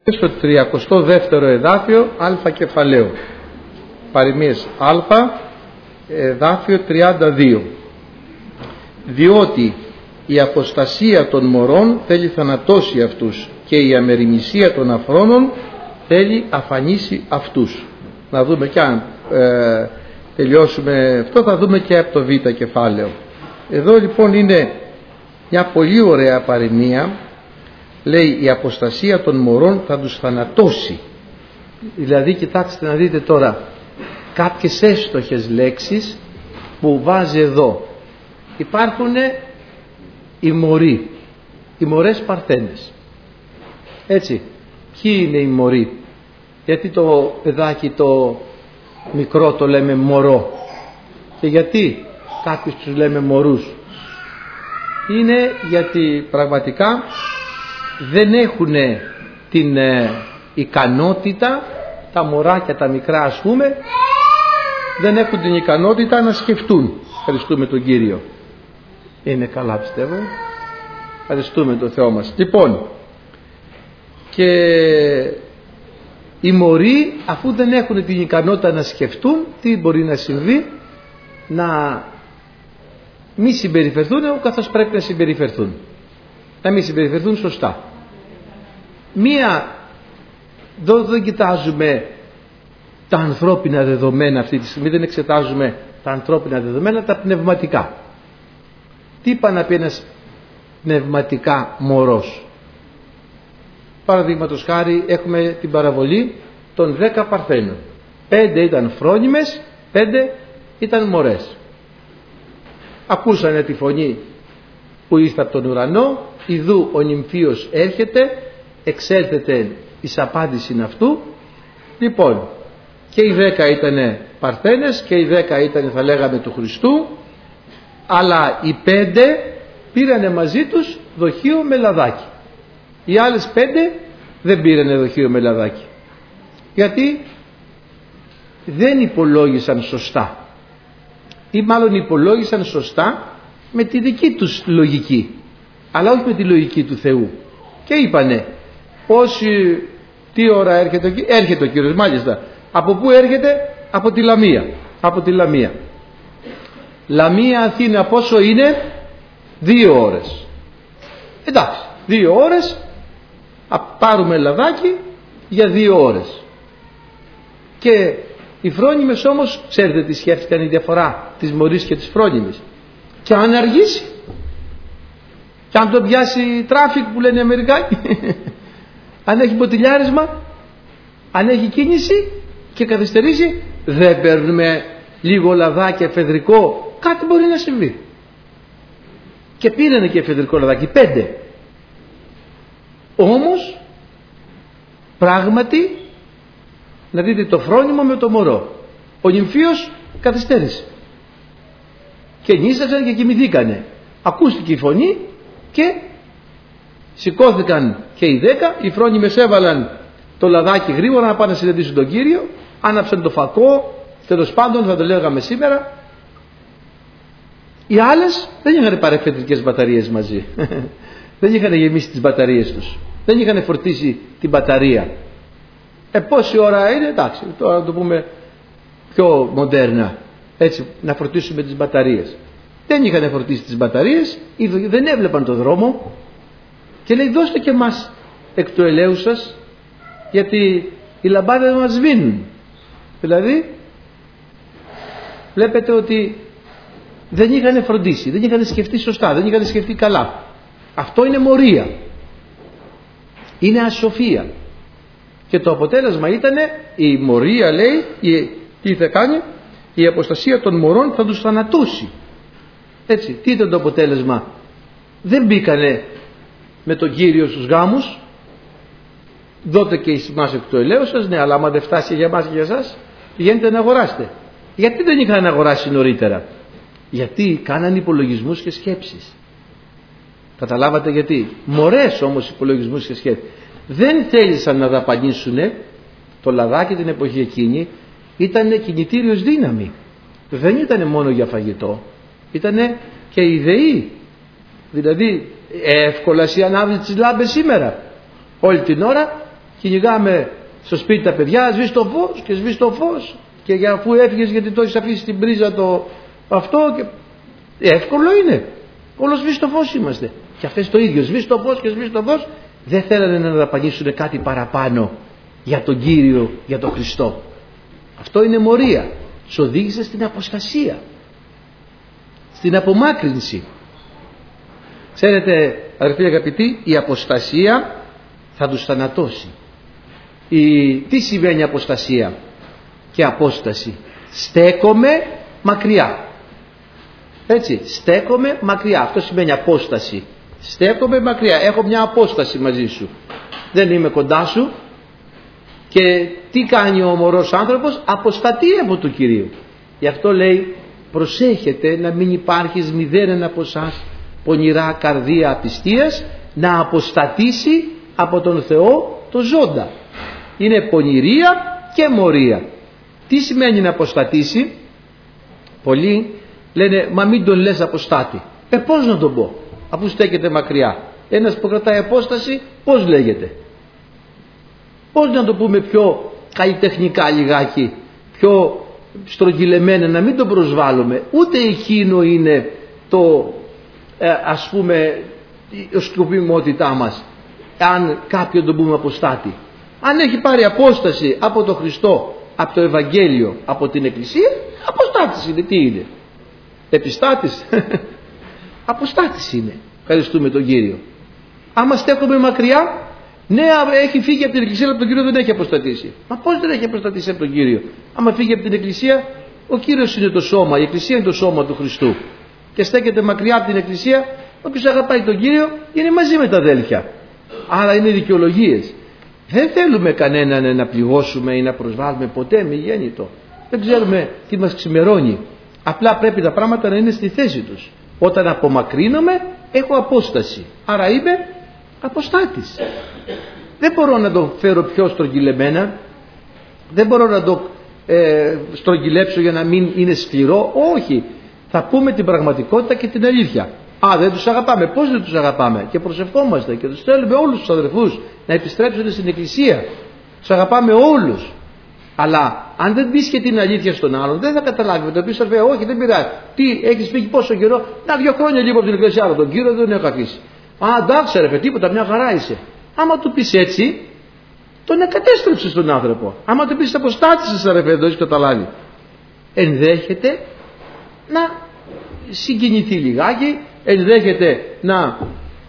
Στο 32ο εδάφιο α κεφαλαίο, παροιμίες α, εδάφιο 32. Διότι η αποστασία των μωρών θέλει θανατώσει αυτούς και η αμεριμνησία των αφρόνων θέλει αφανίσει αυτούς. Να δούμε και αν τελειώσουμε αυτό, θα δούμε και από το β κεφάλαιο. Εδώ λοιπόν είναι μια πολύ ωραία παροιμία. Λέει η αποστασία των μωρών θα τους θανατώσει. Δηλαδή κοιτάξτε να δείτε τώρα κάποιες εύστοχες λέξεις που βάζει εδώ. Υπάρχουν οι μωροί, οι μωρές παρθένες. Έτσι, ποιοι είναι οι μωροί? Γιατί το παιδάκι το μικρό το λέμε μωρό και γιατί κάποιους τους λέμε μωρούς? Είναι γιατί πραγματικά δεν έχουν την ικανότητα, τα μωράκια τα μικρά ας πούμε, δεν έχουν την ικανότητα να σκεφτούν. Ευχαριστούμε τον Κύριο. Είναι καλά πιστεύω. Ευχαριστούμε τον Θεό μας. Λοιπόν, και οι μωροί αφού δεν έχουν την ικανότητα να σκεφτούν, τι μπορεί να συμβεί? Να μη συμπεριφερθούν καθώς πρέπει να συμπεριφερθούν. Να μην συμπεριφερθούν σωστά. Δεν κοιτάζουμε τα ανθρώπινα δεδομένα αυτή τη στιγμή, δεν εξετάζουμε τα ανθρώπινα δεδομένα, τα πνευματικά. Τι είπα να πει ένας πνευματικά μωρός? Παραδείγματος χάρη έχουμε την παραβολή των 10 παρθένων. 5 ήταν φρόνιμες, 5 ήταν μωρές. Ακούσανε τη φωνή που ήρθε από τον ουρανό, ιδού ο νυμφίος έρχεται, εξέλθεται εις απάντηση αυτού. Λοιπόν, και οι 10 ήταν παρθένες και οι 10 ήταν θα λέγαμε του Χριστού, αλλά οι 5 πήρανε μαζί τους δοχείο με λαδάκι. Οι άλλες 5 δεν πήρανε δοχείο με λαδάκι. Γιατί δεν υπολόγισαν σωστά, ή μάλλον υπολόγισαν σωστά με τη δική τους λογική, αλλά όχι με τη λογική του Θεού. Και είπανε τι ώρα έρχεται ο Κύριος? Μάλιστα, από πού έρχεται? Από τη Λαμία. Από τη Λαμία. Λαμία Αθήνα πόσο είναι? 2 ώρες. Εντάξει, 2 ώρες, πάρουμε λαδάκι για 2 ώρες. Και οι φρόνιμες όμως, ξέρετε τι σκέφτηκαν, η διαφορά της μωρής και της φρόνιμης? Και αν αργήσει, και αν τον πιάσει τράφικ που λένε οι Αμερικάνοι, αν έχει μποτιλιάρισμα, αν έχει κίνηση και καθυστερήσει, δεν παίρνουμε λίγο λαδάκι εφεδρικό? Κάτι μπορεί να συμβεί. Και πήρανε και εφεδρικό λαδάκι 5. Όμως πράγματι να δείτε το φρόνιμο με το μωρό, ο νυμφίος καθυστέρησε και νύσασαν και κοιμηθήκανε. Ακούστηκε η φωνή και σηκώθηκαν και οι 10. Οι φρόνιμες έβαλαν το λαδάκι γρήγορα να πάνε να συναντήσουν τον Κύριο, άναψαν το φακό, τέλος πάντων θα το λέγαμε σήμερα. Οι άλλες δεν είχαν παρεφετρικές μπαταρίες μαζί. Δεν είχαν γεμίσει τις μπαταρίες τους, δεν είχαν φορτίσει την μπαταρία. Πόση ώρα είναι? Εντάξει, τώρα να το πούμε πιο μοντέρνα, έτσι, να φορτίσουμε τις μπαταρίες. Δεν είχαν φορτίσει τις μπαταρίες, δεν έβλεπαν το δρόμο και λέει δώστε και μας εκ του ελαίου σας, γιατί οι λαμπάδες μας σβήνουν. Δηλαδή βλέπετε ότι δεν είχαν φροντίσει, δεν είχαν σκεφτεί σωστά, δεν είχαν σκεφτεί καλά. Αυτό είναι μορία, είναι ασοφία. Και το αποτέλεσμα ήταν η μορία, λέει, τι θα κάνει? Η αποστασία των μωρών θα τους θανατώσει. Έτσι, τι ήταν το αποτέλεσμα? Δεν μπήκανε με τον Κύριο στους γάμους. Δότε και εις εμάς εκ του ελαίου σας, ναι, αλλά άμα δεν φτάσει για εμάς και για εσάς, πηγαίνετε να αγοράσετε. Γιατί δεν είχαν αγοράσει νωρίτερα? Γιατί κάναν υπολογισμούς και σκέψεις. Καταλάβατε γιατί? Μωρές όμως υπολογισμούς και σκέψεις. Δεν θέλησαν να δαπανίσουν. Το λαδάκι την εποχή εκείνη ήταν κινητήριος δύναμη. Δεν ήταν μόνο για φαγητό, ήταν και ιδεή. Δηλαδή εύκολα εσύ ανάβεις τις λάμπες σήμερα? Όλη την ώρα Κυνηγάμε στο σπίτι τα παιδιά, σβήσει το φως και σβήσει το φως. Και αφού έφυγες, γιατί το έχεις αφήσει στην πρίζα αυτό. Και εύκολο είναι. Όλο σβήσει το φως είμαστε. Και αυτές το ίδιο, σβήσει το φως και σβήσει το φως. Δεν θέλανε να δαπανίσουν κάτι παραπάνω για τον Κύριο, για τον Χριστό. Αυτό είναι μορία. Τους οδήγησε στην αποστασία, στην απομάκρυνση. Ξέρετε, αδερφοί αγαπητοί, η αποστασία θα τους θανατώσει. Τι σημαίνει αποστασία και απόσταση? Στέκομαι μακριά. Έτσι, στέκομαι μακριά. Αυτό σημαίνει απόσταση. Στέκομαι μακριά. Έχω μια απόσταση μαζί σου. Δεν είμαι κοντά σου. Και τι κάνει ο μωρός άνθρωπος? Αποστατεί από του Κυρίου. Γι' αυτό λέει, προσέχετε να μην υπάρχει μηδέν από εσάς πονηρά καρδία απιστίας, να αποστατήσει από τον Θεό το ζώντα. Είναι πονηρία και μορία. Τι σημαίνει να αποστατήσει? Πολλοί λένε, μα μην τον λες αποστάτη. Πώς να τον πω, αφού στέκεται μακριά? Ένας που κρατάει απόσταση, πώς λέγεται? Πώς να το πούμε πιο καλλιτεχνικά λιγάκι, πιο στρογγυλεμένα, να μην τον προσβάλλουμε? Ούτε εκείνο είναι το ας πούμε η σκοπιμότητά μας. Αν κάποιον τον πούμε αποστάτη, αν έχει πάρει απόσταση από τον Χριστό, από το Ευαγγέλιο, από την Εκκλησία, αποστάτης είναι. Τι είναι? Επιστάτης? Αποστάτης είναι. Ευχαριστούμε τον Κύριο. Άμα στέκομαι μακριά, ναι, έχει φύγει από την Εκκλησία, από τον Κύριο δεν έχει αποστατήσει. Μα πώς δεν έχει αποστατήσει από τον Κύριο? Άμα φύγει από την Εκκλησία, ο Κύριος είναι το σώμα, η Εκκλησία είναι το σώμα του Χριστού. Και στέκεται μακριά από την Εκκλησία, όποιος αγαπάει τον Κύριο είναι μαζί με τα αδέλφια. Άρα είναι δικαιολογίες. Δεν θέλουμε κανέναν να πληγώσουμε ή να προσβάλλουμε ποτέ, μη γέννητο. Δεν ξέρουμε τι μας ξημερώνει. Απλά πρέπει τα πράγματα να είναι στη θέση τους. Όταν απομακρύνομαι, έχω απόσταση. Άρα είμαι αποστάτης. Δεν μπορώ να το φέρω πιο στρογγυλεμένα. Δεν μπορώ να το στρογγυλέψω για να μην είναι σκληρό. Όχι. Θα πούμε την πραγματικότητα και την αλήθεια. Δεν τους αγαπάμε. Πώς δεν τους αγαπάμε? Και προσευχόμαστε και τους θέλουμε όλους τους αδερφούς να επιστρέψουν στην Εκκλησία. Τους αγαπάμε όλους. Αλλά αν δεν πεις και την αλήθεια στον άλλον, δεν θα καταλάβει. Το πεις, όχι, δεν πειράζει. Τι, έχεις φύγει πόσο καιρό? 2 χρόνια λίγο από την Εκκλησία. Αλλά τον Κύριο δεν έχω αφήσει. Εντάξει, ρε, τίποτα, μια χαρά είσαι. Άμα του πεις έτσι, τον εκατέστρεψες τον άνθρωπο. Άμα του πεις αποστάτησες, ρε, δεν έχεις καταλάβει. Ενδέχεται να συγκινηθεί λιγάκι, ενδέχεται να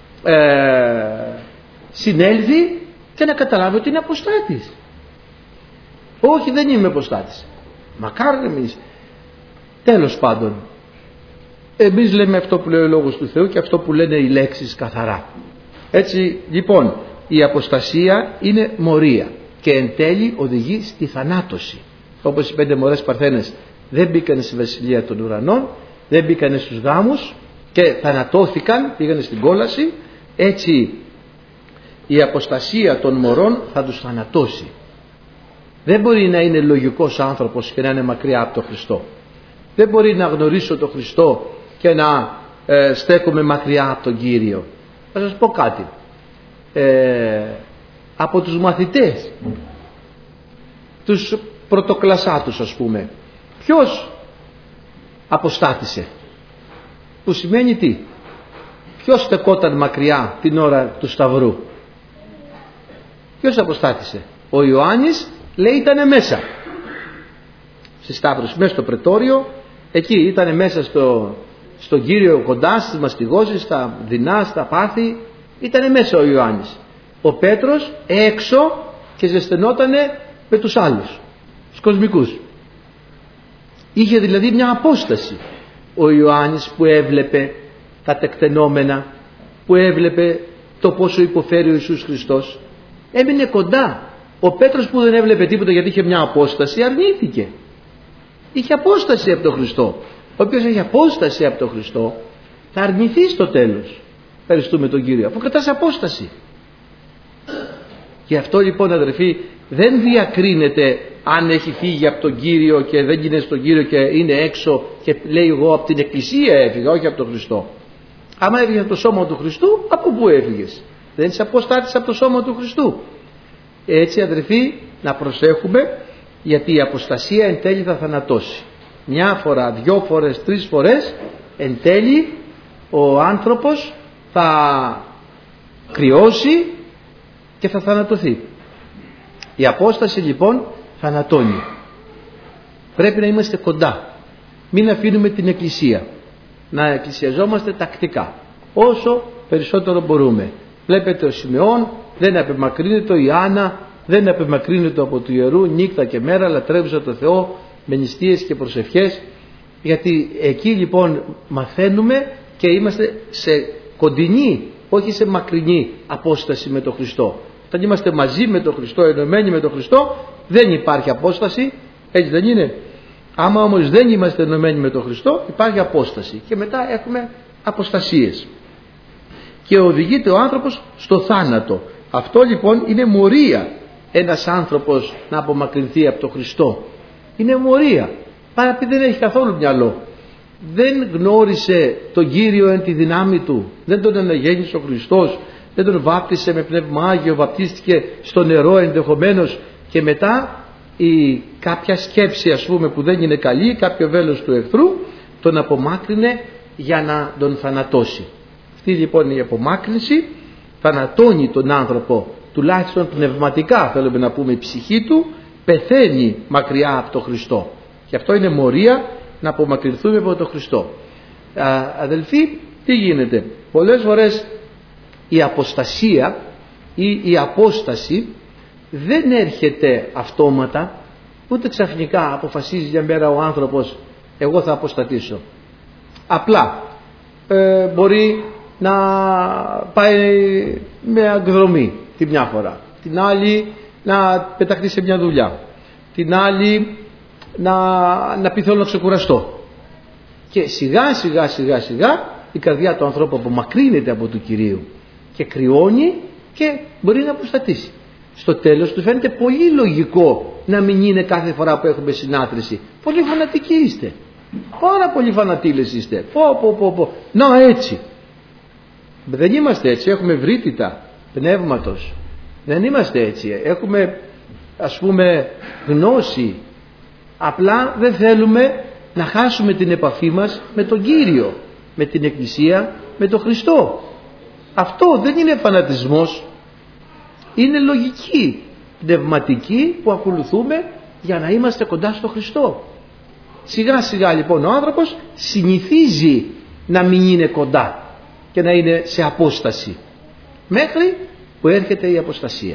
συνέλθει και να καταλάβει ότι είναι αποστάτης. Όχι, δεν είμαι αποστάτης. Μακάρι εμείς. Τέλος πάντων, εμείς λέμε αυτό που λέει ο Λόγος του Θεού και αυτό που λένε οι λέξεις καθαρά. Έτσι λοιπόν, η αποστασία είναι μορία και εν τέλει οδηγεί στη θανάτωση. Όπως οι 5 μωρές παρθένες δεν μπήκαν στη βασιλεία των ουρανών, δεν μπήκαν στους γάμους και θανατώθηκαν, πήγαν στην κόλαση. Έτσι η αποστασία των μωρών θα τους θανατώσει. Δεν μπορεί να είναι λογικός άνθρωπος και να είναι μακριά από τον Χριστό. Δεν μπορεί να γνωρίσω τον Χριστό και να στέκομαι μακριά από τον Κύριο. Θα σας πω κάτι. Από τους μαθητές, τους πρωτοκλασσάτους ας πούμε, ποιος αποστάτησε? Που σημαίνει τι? Ποιος στεκόταν μακριά την ώρα του Σταυρού? Ποιος αποστάτησε? Ο Ιωάννης, λέει, ήτανε μέσα στη Σταύρωση, μέσα στο πρετόριο. Εκεί ήτανε μέσα στον Κύριο, κοντά στις μαστιγώσεις, στα δεινά, στα πάθη. Ήτανε μέσα ο Ιωάννης. Ο Πέτρος έξω και ζεσθενότανε με τους άλλους, τους κοσμικούς. Είχε δηλαδή μια απόσταση. Ο Ιωάννης που έβλεπε τα τεκτενόμενα, που έβλεπε το πόσο υποφέρει ο Ιησούς Χριστός, έμεινε κοντά. Ο Πέτρος που δεν έβλεπε τίποτα γιατί είχε μια απόσταση, αρνήθηκε. Είχε απόσταση από τον Χριστό. Ο οποίος έχει απόσταση από τον Χριστό θα αρνηθεί στο τέλος. Ευχαριστούμε τον Κύριο, αφού κρατάς απόσταση. Γι' αυτό λοιπόν, αδερφοί, δεν διακρίνεται αν έχει φύγει από τον Κύριο και δεν είναι στον Κύριο και είναι έξω και λέει εγώ από την Εκκλησία έφυγα, όχι από τον Χριστό. Άμα έφυγε από το σώμα του Χριστού, από πού έφυγες? Δεν είσαι αποστάτης από το σώμα του Χριστού. Έτσι αδερφοί, να προσέχουμε, γιατί η αποστασία εν τέλει θα θανατώσει. Μια φορά, 2 φορές, 3 φορές, εν τέλει ο άνθρωπος θα κρυώσει και θα θανατωθεί. Η απόσταση λοιπόν θανατώνει. Πρέπει να είμαστε κοντά. Μην αφήνουμε την εκκλησία. Να εκκλησιαζόμαστε τακτικά, όσο περισσότερο μπορούμε. Βλέπετε ο Σιμεών δεν απεμακρύνεται, η Άννα δεν απεμακρύνεται από του ιερού νύχτα και μέρα, λατρεύουσα το Θεό με νηστείες και προσευχές, γιατί εκεί λοιπόν μαθαίνουμε και είμαστε σε κοντινή, όχι σε μακρινή απόσταση με τον Χριστό. Όταν είμαστε μαζί με τον Χριστό, ενωμένοι με τον Χριστό, δεν υπάρχει απόσταση, έτσι δεν είναι? Άμα όμως δεν είμαστε ενωμένοι με τον Χριστό, υπάρχει απόσταση και μετά έχουμε αποστασίες και οδηγείται ο άνθρωπος στο θάνατο. Αυτό λοιπόν είναι μορία, ένας άνθρωπος να απομακρυνθεί από τον Χριστό. Είναι μορία, πάρα επειδή δεν έχει καθόλου μυαλό. Δεν γνώρισε τον Κύριο εν τη δυνάμει του, δεν τον αναγέννησε ο Χριστός, δεν τον βάπτισε με πνεύμα Άγιο, βαπτίστηκε στο νερό ενδεχομένως και μετά η κάποια σκέψη ας πούμε που δεν είναι καλή, κάποιο βέλος του εχθρού τον απομάκρυνε για να τον θανατώσει. Αυτή λοιπόν η απομάκρυνση θανατώνει τον άνθρωπο, τουλάχιστον πνευματικά θέλουμε να πούμε, η ψυχή του πεθαίνει μακριά από τον Χριστό και αυτό είναι μορία, να απομακρυνθούμε από τον Χριστό. Αδελφοί, τι γίνεται? Πολλές φορές η αποστασία ή η απόσταση δεν έρχεται αυτόματα, ούτε ξαφνικά αποφασίζει μια μέρα ο άνθρωπος εγώ θα αποστατήσω. Απλά μπορεί να πάει με εκδρομή τη μια φορά, την άλλη να πεταχτεί σε μια δουλειά, την άλλη να πει θέλω να ξεκουραστώ, και σιγά σιγά η καρδιά του ανθρώπου απομακρύνεται από του Κυρίου και κρυώνει και μπορεί να αποστατήσει. Στο τέλος του φαίνεται πολύ λογικό να μην είναι κάθε φορά που έχουμε συνάθρηση. Πολύ φανατικοί είστε, πάρα πολύ φανατήλες είστε, να έτσι. Δεν είμαστε έτσι, έχουμε ευρύτητα πνεύματος, δεν είμαστε έτσι, έχουμε ας πούμε γνώση, απλά δεν θέλουμε να χάσουμε την επαφή μας με τον Κύριο, με την Εκκλησία, με τον Χριστό. Αυτό δεν είναι φανατισμός, είναι λογική πνευματική που ακολουθούμε για να είμαστε κοντά στο Χριστό. Σιγά σιγά λοιπόν ο άνθρωπος συνηθίζει να μην είναι κοντά και να είναι σε απόσταση, μέχρι που έρχεται η αποστασία.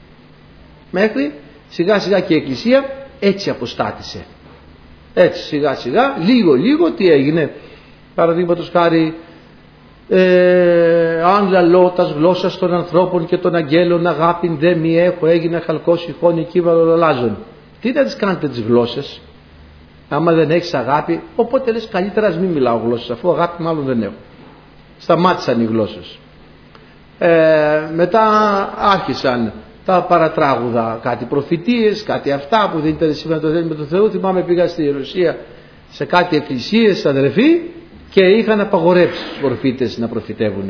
Μέχρι σιγά σιγά και η Εκκλησία έτσι αποστάτησε. Έτσι σιγά σιγά, λίγο τι έγινε? Παραδείγματος χάρη, αν λαλώ τας γλώσσας των ανθρώπων και των αγγέλων, αγάπην δε μη έχω, έγινα χαλκός ηχόνι κύβαλο λαλάζων. Τι να τις κάνετε τις γλώσσες? Άμα δεν έχεις αγάπη, οπότε λες καλύτερα ας μην μιλάω γλώσσες, αφού αγάπη μάλλον δεν έχω. Σταμάτησαν οι γλώσσες. Μετά άρχισαν τα παρατράγουδα, κάτι προφητείες, κάτι αυτά που δεν ήταν σήμερα το θέλει με τον Θεό. Θυμάμαι πήγα στη Ρωσία σε κάτι εκκλησίες αδερφοί και είχαν απαγορέψει τους προφήτες να προφητεύουν.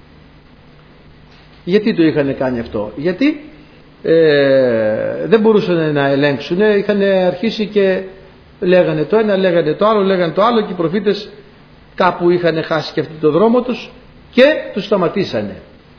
Γιατί το είχαν κάνει αυτό? Γιατί δεν μπορούσαν να ελέγξουν, είχαν αρχίσει και λέγανε το ένα, λέγανε το άλλο, λέγανε το άλλο και οι προφήτες κάπου είχαν χάσει και αυτοί το δρόμο τους και τους σταματήσανε.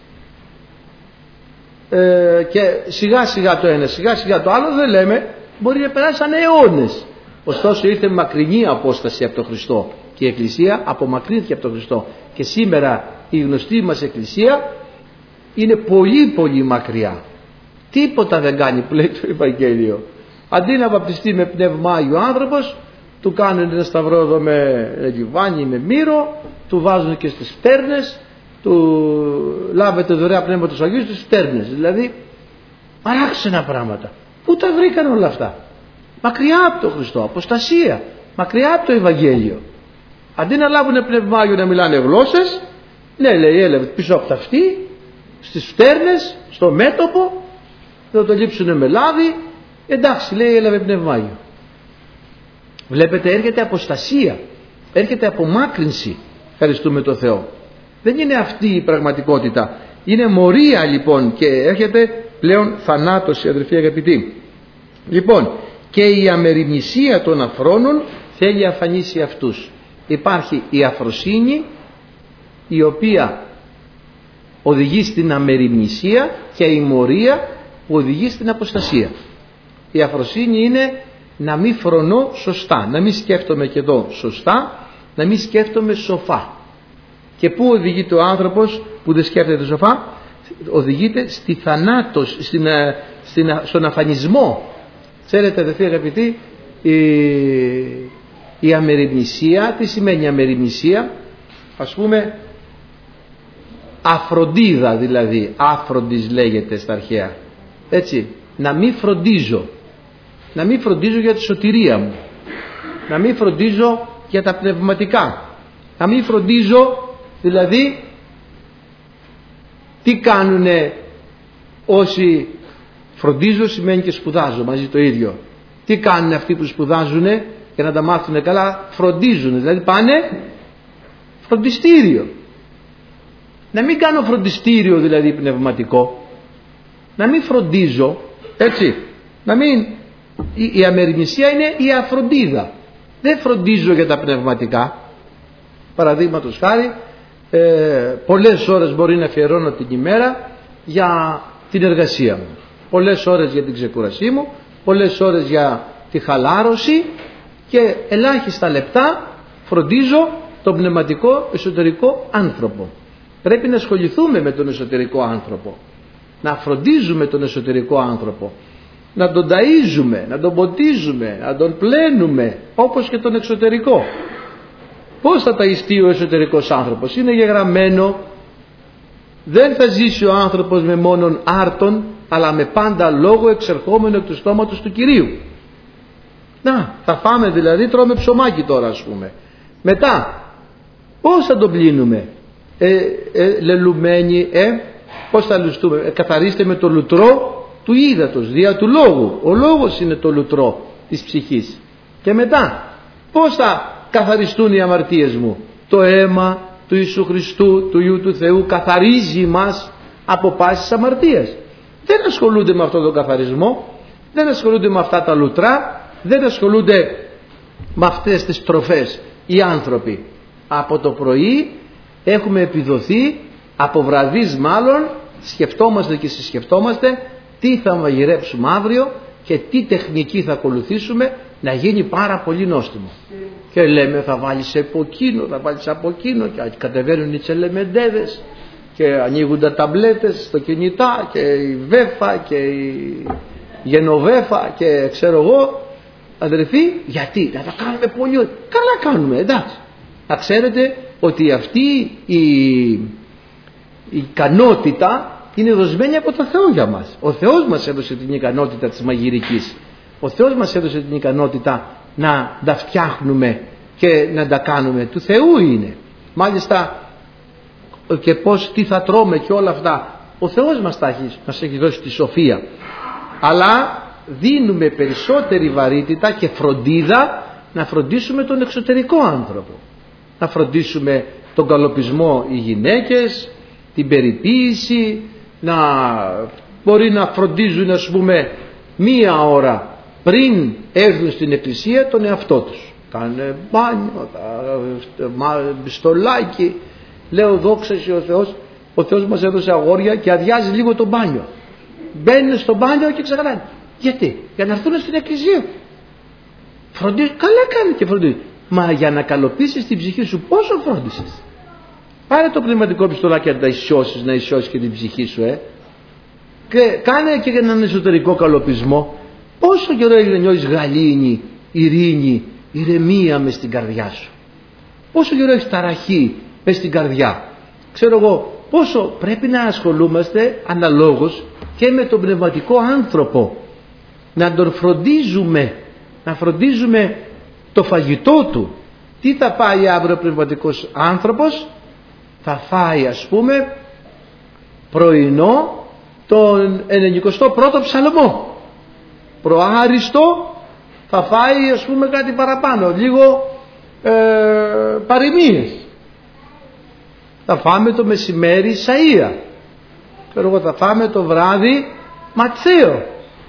Και σιγά σιγά το ένα, σιγά σιγά το άλλο, δεν λέμε, μπορεί να περάσαν αιώνες. Ωστόσο ήρθε μακρινή απόσταση από τον Χριστό και η Εκκλησία απομακρύνθηκε από τον Χριστό και σήμερα η γνωστή μας Εκκλησία είναι πολύ μακριά. Τίποτα δεν κάνει που λέει το Ευαγγέλιο. Αντί να βαπτιστεί με πνεύμα Άγιο άνθρωπος, του κάνουν ένα σταυρό εδώ με λιβάνι, με μύρο, του βάζουν και στις φτέρνες, του λάβετε δωρεά πνεύματος Αγίου στις φτέρνες. Δηλαδή παράξενα πράγματα. Πού τα βρήκαν όλα αυτά? Μακριά από τον Χριστό, αποστασία, μακριά από το Ευαγγέλιο. Αντί να λάβουν πνεύμα Άγιο να μιλάνε γλώσσες, ναι λέει έλαβε πίσω από τα αυτή, στις φτέρνες, στο μέτωπο, θα το λείψουν με λάδι, εντάξει λέει έλαβε πνεύμα Άγιο. Βλέπετε, έρχεται αποστασία, έρχεται απομάκρυνση. Ευχαριστούμε τον Θεό. Δεν είναι αυτή η πραγματικότητα. Είναι μορία λοιπόν και έρχεται πλέον θανάτωση, αδερφοί αγαπητοί. Λοιπόν, και η αμεριμνησία των αφρόνων θέλει αφανίσει αυτούς. Υπάρχει η αφροσύνη, η οποία οδηγεί στην αμεριμνησία, και η μορία που οδηγεί στην αποστασία. Η αφροσύνη είναι να μην φρονώ σωστά, να μην σκέφτομαι και εδώ σωστά, να μην σκέφτομαι σοφά. Και πού οδηγείται ο άνθρωπος που δεν σκέφτεται σοφά? Οδηγείται στη θανάτωση, στον αφανισμό. Ξέρετε, αδελφοί αγαπητοί, η αμεριμνησία, τι σημαίνει αμεριμνησία? Ας πούμε, αφροντίδα, δηλαδή άφροντις λέγεται στα αρχαία, έτσι, να μην φροντίζω, να μην φροντίζω για τη σωτηρία μου, να μην φροντίζω για τα πνευματικά, να μην φροντίζω, δηλαδή τι κάνουνε όσοι φροντίζω? Σημαίνει και σπουδάζω μαζί το ίδιο. Τι κάνουν αυτοί που σπουδάζουνε για να τα μάθουν καλά? Φροντίζουν, δηλαδή πάνε φροντιστήριο. Να μην κάνω φροντιστήριο δηλαδή πνευματικό, να μην φροντίζω, έτσι, να μην... Η αμεριμνησία είναι η αφροντίδα. Δεν φροντίζω για τα πνευματικά. Παραδείγματος χάρη, πολλές ώρες μπορεί να αφιερώνω την ημέρα για την εργασία μου, πολλές ώρες για την ξεκούρασή μου, πολλές ώρες για τη χαλάρωση, και ελάχιστα λεπτά φροντίζω τον πνευματικό εσωτερικό άνθρωπο. Πρέπει να ασχοληθούμε με τον εσωτερικό άνθρωπο, να φροντίζουμε τον εσωτερικό άνθρωπο, να τον ταΐζουμε, να τον ποτίζουμε, να τον πλένουμε, όπως και τον εξωτερικό. Πώς θα ταΐστεί ο εσωτερικός άνθρωπος? Είναι γεγραμμένο, δεν θα ζήσει ο άνθρωπος με μόνον άρτον, αλλά με πάντα λόγο εξερχόμενο εκ του στόματος του Κυρίου. Να, θα φάμε δηλαδή, τρώμε ψωμάκι τώρα ας πούμε. Μετά, πώς θα τον πλύνουμε? Λελουμένοι, πώς θα λουστούμε? Καθαρίστε με το λουτρό του ύδατος, δια του λόγου. Ο λόγος είναι το λουτρό της ψυχής. Και μετά, πώς θα καθαριστούν οι αμαρτίες μου? Το αίμα του Ιησού Χριστού, του Υιού του Θεού, καθαρίζει μας από πάσης αμαρτίας. Δεν ασχολούνται με αυτόν τον καθαρισμό, δεν ασχολούνται με αυτά τα λουτρά, δεν ασχολούνται με αυτές τις τροφές οι άνθρωποι. Από το πρωί έχουμε επιδοθεί, από βραδείς μάλλον, σκεφτόμαστε και συσκεφτόμαστε τι θα μαγειρέψουμε αύριο και τι τεχνική θα ακολουθήσουμε να γίνει πάρα πολύ νόστιμο. Και λέμε θα βάλεις από εκείνο, θα βάλεις από εκείνο, και κατεβαίνουν οι τσελεμεντέδες και ανοίγουν τα ταμπλέτες στο κινητά και η βέφα και η γενοβέφα και ξέρω εγώ. Αδερφοί, γιατί? Να τα κάνουμε πολύ ωραία. Καλά κάνουμε, εντάξει. Να ξέρετε ότι αυτή η ικανότητα είναι δοσμένη από το Θεό για μας. Ο Θεός μας έδωσε την ικανότητα της μαγειρικής. Ο Θεός μας έδωσε την ικανότητα να τα φτιάχνουμε και να τα κάνουμε. Του Θεού είναι. Μάλιστα και πώς, τι θα τρώμε και όλα αυτά. Ο Θεός μας έχει δώσει τη σοφία. Αλλά δίνουμε περισσότερη βαρύτητα και φροντίδα να φροντίσουμε τον εξωτερικό άνθρωπο. Να φροντίσουμε τον καλοπισμό οι γυναίκες, την περιποίηση, να μπορεί να φροντίζουν ας πούμε μία ώρα πριν έρθουν στην εκκλησία τον εαυτό τους. Κάνε μπάνιο, μπιστολάκι. Λέω δόξα σε ο Θεός. Ο Θεός μας έδωσε αγόρια και αδειάζει λίγο το μπάνιο. Μπαίνουν στο μπάνιο και ξεχαλάνε. Γιατί? Για να έρθουν στην εκκλησία. Καλά κάνει και φροντίζει. Μα για να καλοποιήσεις την ψυχή σου πόσο φρόντισες? Πάρε το πνευματικό πιστολάκι να τα ισιώσεις, να ισιώσεις και την ψυχή σου, και κάνε και έναν εσωτερικό καλοπισμό. Πόσο καιρό έγινε νιώθεις γαλήνη, ειρήνη, ηρεμία μες στην καρδιά σου? Πόσο καιρό έχεις ταραχή μες στην καρδιά? Ξέρω εγώ πόσο πρέπει να ασχολούμαστε αναλόγως και με τον πνευματικό άνθρωπο, να τον φροντίζουμε, να φροντίζουμε το φαγητό του. Τι θα πάει αύριο ο πνευματικός άνθρωπος? Θα φάει ας πούμε πρωινό τον 91ο ψαλμό, προάριστο θα φάει ας πούμε κάτι παραπάνω, λίγο παροιμίες. Θα φάμε το μεσημέρι σαΐα, ξέρω εγώ, θα φάμε το βράδυ Ματθαίο.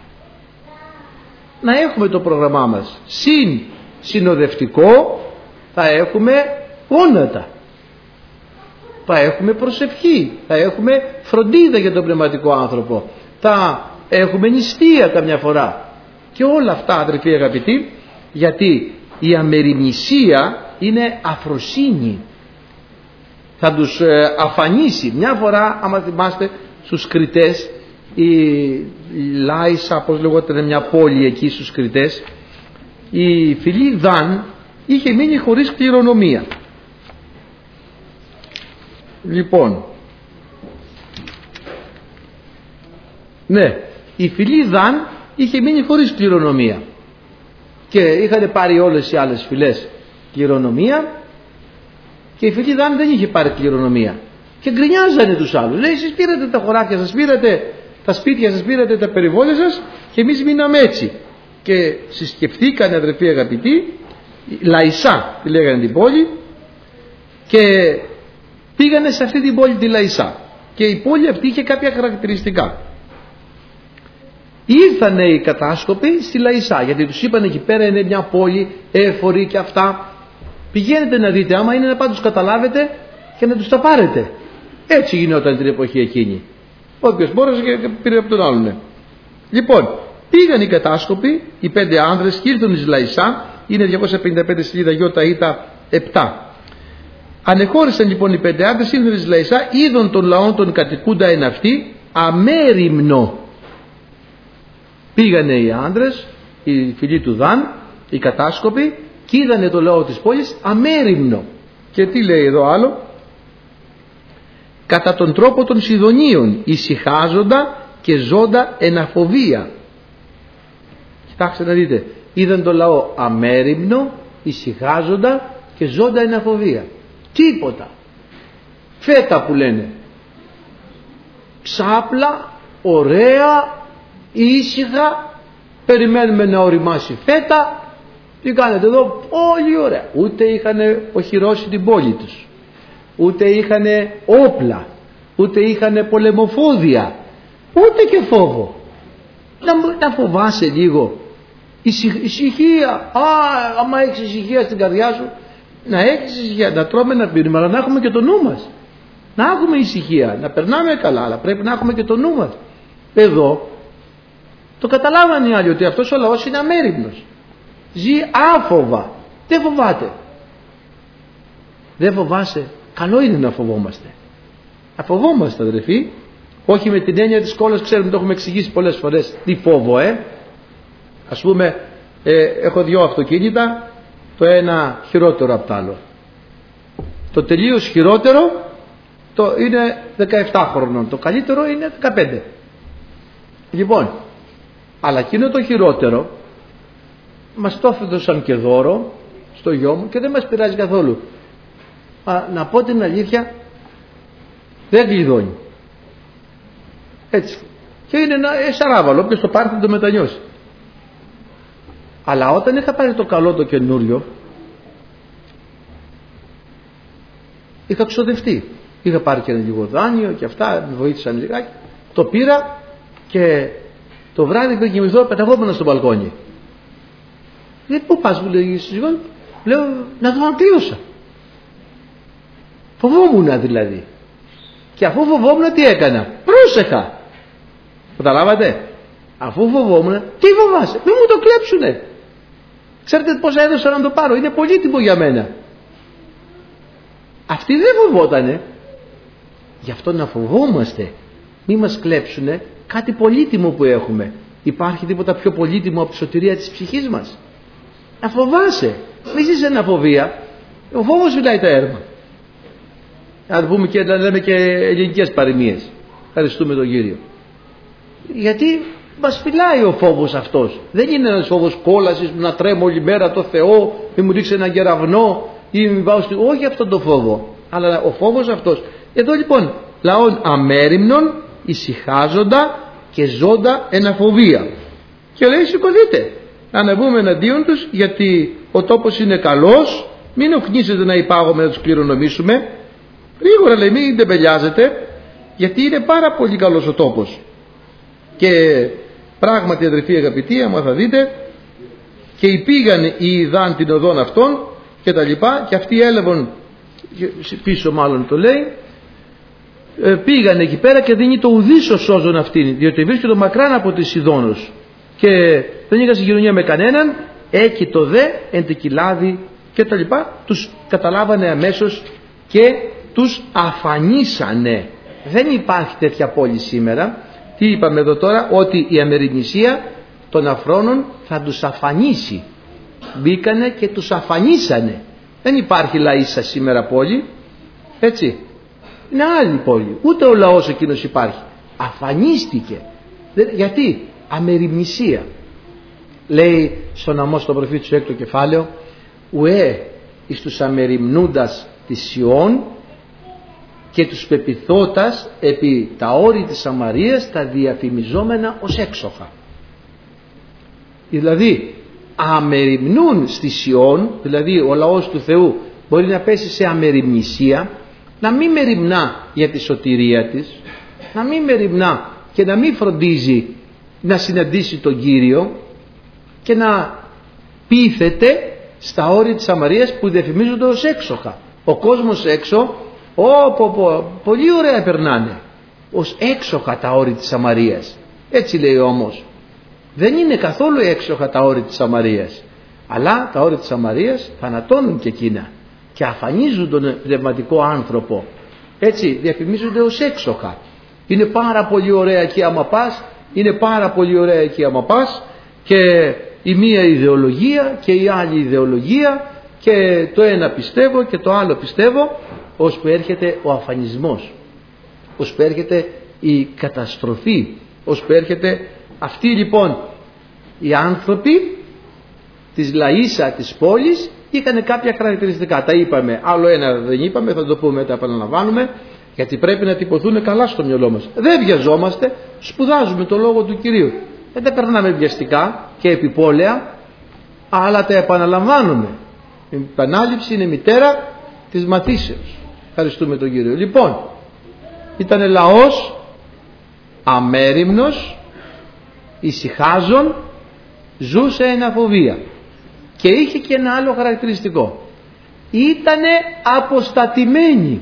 Να έχουμε το πρόγραμμά μας. Συνοδευτικό θα έχουμε γόνατα. Θα έχουμε προσευχή. Θα έχουμε φροντίδα για τον πνευματικό άνθρωπο. Θα έχουμε νηστεία καμιά φορά. Και όλα αυτά, αδελφοί αγαπητοί, γιατί η αμεριμνησία είναι αφροσύνη. Θα τους αφανίσει. Μια φορά, άμα θυμάστε, στους Κρητές, η Λάισα, πώς λεγόταν μια πόλη εκεί στους Κρητές, η φυλή Δαν είχε μείνει χωρίς κληρονομία. Λοιπόν, ναι, η φυλή Δαν είχε μείνει χωρίς κληρονομία και είχαν πάρει όλες οι άλλες φυλές κληρονομία και η φυλή Δαν δεν είχε πάρει κληρονομία και γκρινιάζανε τους άλλους. Λέει, εσείς πήρατε τα χωράφια σας, πήρατε τα σπίτια σας, πήρατε τα περιβόλια σας και εμείς μείναμε έτσι. Και συσκεφθήκανε, αδερφοί αγαπητοί, Λαϊσά τη λέγανε την πόλη, και πήγανε σε αυτή την πόλη τη Λαϊσά, και η πόλη αυτή είχε κάποια χαρακτηριστικά. Ήρθανε οι κατάσκοποι στη Λαϊσά, γιατί τους είπαν εκεί πέρα είναι μια πόλη έφορη και αυτά, πηγαίνετε να δείτε, άμα είναι να πάντως καταλάβετε και να τους τα πάρετε. Έτσι γινόταν την εποχή εκείνη. Όποιος μπόρεσε και πήρε από τον άλλον. Λοιπόν, πήγαν οι κατάσκοποι, οι 5 άνδρες, και ήρθαν εις Λαϊσά. Είναι 255 σελίδα Ιώτα Ήτα 7. Ανεχώρησαν λοιπόν οι 5 άνδρες, ήρθαν εις Λαϊσά, είδον των λαών των κατοικούντα εν αυτή αμέριμνο. Πήγανε οι άνδρες, οι φυλοί του Δαν, οι κατάσκοποι, και είδανε το λαό της πόλης αμέριμνο. Και τι λέει εδώ άλλο? Κατά τον τρόπο των Σιδωνίων, ησυχάζοντα και ζώντα εν αφοβία. Κοιτάξτε να δείτε, είδαν το λαό αμέριμνο, ησυχάζοντα και ζώντα εν αφοβία. Τίποτα. Φέτα που λένε. Ξάπλα, ωραία, ήσυχα, περιμένουμε να οριμάσει φέτα. Τι κάνετε εδώ? Πολύ ωραία. Ούτε είχαν οχυρώσει την πόλη τους, ούτε είχαν όπλα, ούτε είχαν πολεμοφόδια, ούτε και φόβο. Να φοβάσαι λίγο. Ησυχία. Άμα έχεις ησυχία στην καρδιά σου, να έχεις ησυχία, να τρώμε, να πίνουμε, αλλά να έχουμε και το νου μας. Να έχουμε ησυχία, να περνάμε καλά, αλλά πρέπει να έχουμε και το νου μας. Εδώ το καταλάβανε οι άλλοι ότι αυτός ο λαός είναι αμέριμνος. Ζει άφοβα. Δεν φοβάται. Δεν φοβάσαι. Καλό είναι να φοβόμαστε. Να φοβόμαστε, αδερφοί. Όχι με την έννοια της κόλλας, ξέρουμε, το έχουμε εξηγήσει πολλές φορές. Τι φόβο, Ας πούμε, έχω 2 αυτοκίνητα, το ένα χειρότερο από το άλλο. Το τελείως χειρότερο είναι 17 χρονών, το καλύτερο είναι 15. Λοιπόν, αλλά εκείνο το χειρότερο μας το έδωσαν και δώρο στο γιο μου και δεν μας πειράζει καθόλου. Να πω την αλήθεια, δεν κλειδώνει. Έτσι. Και είναι ένα σαράβαλο, όποιος το πάρει θα το μετανιώσει. Αλλά όταν είχα πάρει το καλό το καινούριο, είχα ξοδευτεί. Είχα πάρει και ένα λίγο δάνειο και αυτά, με βοήθησαν λιγάκι. Το πήρα και το βράδυ πριν κοιμηθώ πεταγόμενο στο μπαλκόνι. Πού πας, μου λέει η σύζυγός μου? Λέω, να το ανακλείωσα. Φοβόμουν δηλαδή. Και αφού φοβόμουν, τι έκανα? Πρόσεχα. Καταλάβατε? Αφού φοβόμουν, τι φοβάσαι? Μην μου το κλέψουνε. Ξέρετε πόσα έδωσα να το πάρω? Είναι πολύτιμο για μένα. Αυτοί δεν φοβότανε. Γι' αυτό να φοβόμαστε. Μη μας κλέψουνε κάτι πολύτιμο που έχουμε. Υπάρχει τίποτα πιο πολύτιμο από τη σωτηρία της ψυχής μας? Να φοβάσαι. Μη ζεις ένα φοβία. Ο φόβος φυλάει τα έρμα. Να πούμε και να λέμε και ελληνικές παροιμίες. Ευχαριστούμε τον Κύριο. Γιατί μας φυλάει ο φόβος αυτός. Δεν είναι ένας φόβος κόλασης που να τρέμω όλη μέρα το Θεό, μη μου δείξει έναν κεραυνό ή μη πάω στη... Όχι αυτόν τον φόβο. Αλλά ο φόβος αυτός. Εδώ λοιπόν, λαών αμέριμνων, ησυχάζοντα και ζώντα εν αφοβία. Και λέει, σηκωθείτε να ανεβούμε εναντίον τους, γιατί ο τόπος είναι καλός, μην οκνήσετε να υπάγουμε να τους κληρονομήσουμε. Γρήγορα λέει, μην τεμπελιάζετε, γιατί είναι πάρα πολύ καλός ο τόπος. Και πράγματι, αδερφοί αγαπητοί, άμα θα δείτε, και πήγαν οι Ιδάν την οδόν αυτών και τα λοιπά, και αυτοί έλαβαν πίσω, μάλλον το λέει, πήγαν εκεί πέρα και δεν είναι το ουδής σώζον αυτήν, διότι βρίσκονται μακράν από τη Σιδώνος και δεν είχαν συγκοινωνία με κανέναν. Έκει το δε εν τη κοιλάδη και τα λοιπά, τους καταλάβανε αμέσως και τους αφανίσανε. Δεν υπάρχει τέτοια πόλη σήμερα. Τι είπαμε εδώ τώρα? Ότι η αμεριμνησία των αφρόνων θα τους αφανίσει. Μπήκανε και τους αφανίσανε. Δεν υπάρχει λαΐσα σήμερα πόλη, έτσι. Είναι άλλη πόλη. Ούτε ο λαός εκείνος υπάρχει. Αφανίστηκε. Γιατί? Αμεριμνησία. Λέει στον Αμώς τον προφήτη στο 6ο κεφάλαιο, ουέ εις τους αμεριμνούντας της Σιών και τους πεπιθώτας επί τα όρη της Σαμαρίας τα διαφημιζόμενα ως έξοχα. Δηλαδή αμεριμνούν στη Σιών, δηλαδή ο λαός του Θεού μπορεί να πέσει σε αμεριμνησία, να μην μεριμνά για τη σωτηρία της, να μην μεριμνά και να μην φροντίζει να συναντήσει τον Κύριο και να πείθεται στα όρια της Σαμαρίας που διαφημίζονται ως έξοχα. Ο κόσμος έξω, πολύ ωραία περνάνε, ως έξοχα τα όρια της Σαμαρίας. Έτσι λέει όμως. Δεν είναι καθόλου έξοχα τα όρια της Σαμαρίας, αλλά τα όρια της Σαμαρίας θανατώνουν και εκείνα και αφανίζουν τον πνευματικό άνθρωπο. Έτσι διαφημίζονται ως έξοχα. Είναι πάρα πολύ ωραία εκεί άμα πας, είναι πάρα πολύ ωραία εκεί άμα πας, και η μία ιδεολογία και η άλλη ιδεολογία και το ένα πιστεύω και το άλλο πιστεύω, ώσπου έρχεται ο αφανισμός, ώσπου έρχεται η καταστροφή, ώσπου έρχεται. Αυτοί λοιπόν οι άνθρωποι της λαΐσα της πόλης είχαν κάποια χαρακτηριστικά. Τα είπαμε, άλλο ένα δεν είπαμε, θα το πούμε, τα επαναλαμβάνουμε, γιατί πρέπει να τυπωθούν καλά στο μυαλό μας. Δεν βιαζόμαστε, σπουδάζουμε το λόγο του Κυρίου. Δεν τα περνάμε βιαστικά και επιπόλαια, αλλά τα επαναλαμβάνουμε. Η επανάληψη είναι μητέρα της μαθήσεως. Ευχαριστούμε τον Κύριο. Λοιπόν, ήταν λαός αμέριμνος, ησυχάζων, ζούσε εν αφοβία. Και είχε και ένα άλλο χαρακτηριστικό. Ήτανε αποστατημένοι.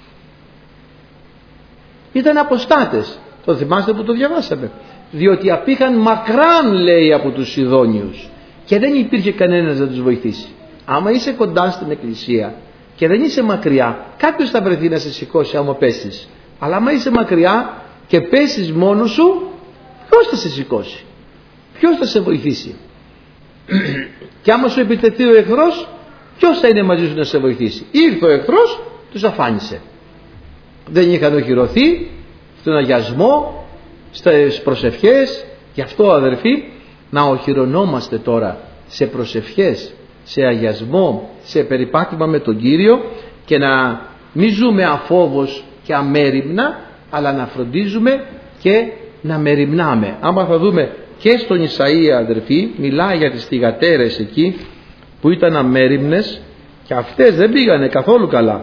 Ήταν αποστάτες. Το θυμάστε που το διαβάσαμε? Διότι απήχαν μακράν, λέει, από τους Σιδώνιους και δεν υπήρχε κανένας να τους βοηθήσει. Άμα είσαι κοντά στην εκκλησία και δεν είσαι μακριά, κάποιος θα βρεθεί να σε σηκώσει άμα πέσεις. Αλλά άμα είσαι μακριά και πέσεις μόνος σου, ποιος θα σε σηκώσει? Ποιος θα σε βοηθήσει? Και άμα σου επιτεθεί ο εχθρός, ποιος θα είναι μαζί σου να σε βοηθήσει? Ήρθε ο εχθρός, τους αφάνισε. Δεν είχαν οχυρωθεί στον αγιασμό, στις προσευχές. Γι' αυτό, αδερφοί, να οχυρωνόμαστε τώρα σε προσευχές, σε αγιασμό, σε περιπάτημα με τον Κύριο, και να μην ζούμε αφόβος και αμέριμνα, αλλά να φροντίζουμε και να μεριμνάμε. Άμα θα δούμε και στον Ισαΐα, αδερφοί, μιλάει για τις θυγατέρες εκεί που ήταν αμέριμνες και αυτές δεν πήγανε καθόλου καλά.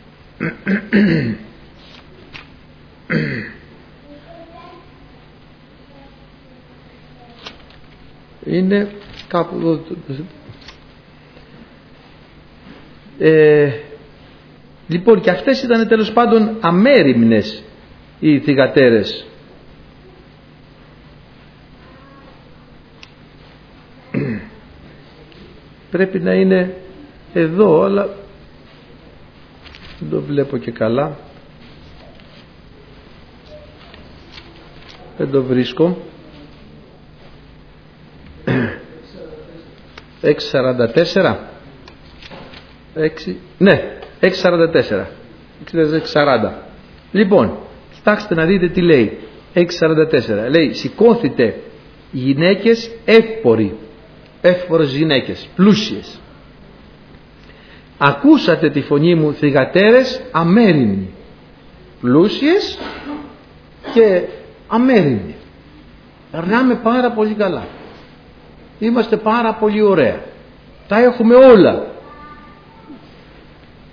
Είναι κάπου εδώ. Λοιπόν, και αυτές ήταν τέλος πάντων αμέριμνες οι θυγατέρες. Πρέπει να είναι εδώ, αλλά δεν το βλέπω και καλά, δεν το βρίσκω. 6.44 ναι, 6.44 6.40. Λοιπόν, κοιτάξτε να δείτε τι λέει. 6.44 λέει: σηκώθητε γυναίκες εύποροι, εύπορες γυναίκες, πλούσιες, ακούσατε τη φωνή μου θυγατέρες αμέριμνοι. Πλούσιες και αμέριμνοι. Περνάμε πάρα πολύ καλά. Είμαστε πάρα πολύ ωραία. Τα έχουμε όλα.